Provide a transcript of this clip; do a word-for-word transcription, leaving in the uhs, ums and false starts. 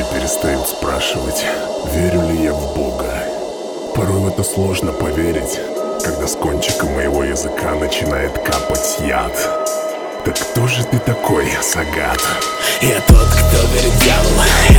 перестают спрашивать, верю ли я в Бога. Порой в это сложно поверить, когда с кончика моего языка начинает капать яд. Так кто же ты такой, Сагат? Я тот, кто верит дьяволу.